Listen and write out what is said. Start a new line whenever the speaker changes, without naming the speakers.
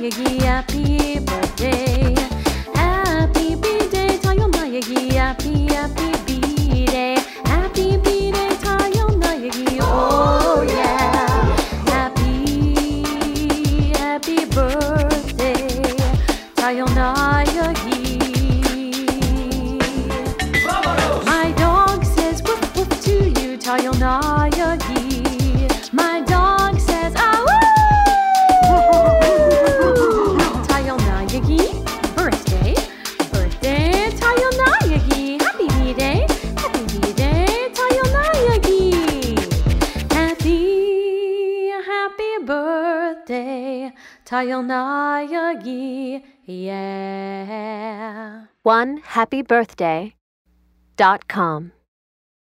나에게 happy birthday. Happy birthday 타요 나에게 happy birthday. Happy birthday 타요 나에게 oh yeah. Happy birthday 타요 나에게. My dog says woof woof to you 타요 나에게. My dog says ah woo. 타요 나에게 birthday 타요 나에게 happy birthday 타요 나에게 happy birthday 타요 나에게 yeah.
onehappybirthday.com